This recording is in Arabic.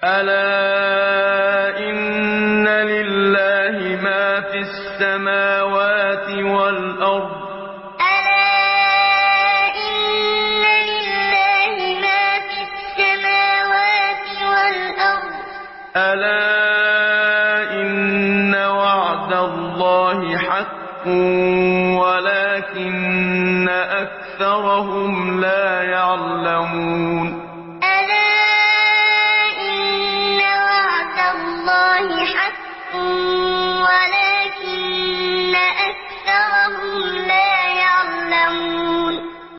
ألا إن لله ما في السماوات والأرض ألا إن لله ما في السماوات والأرض ألا إن وعد الله حق ولكن أكثرهم لا يعلمون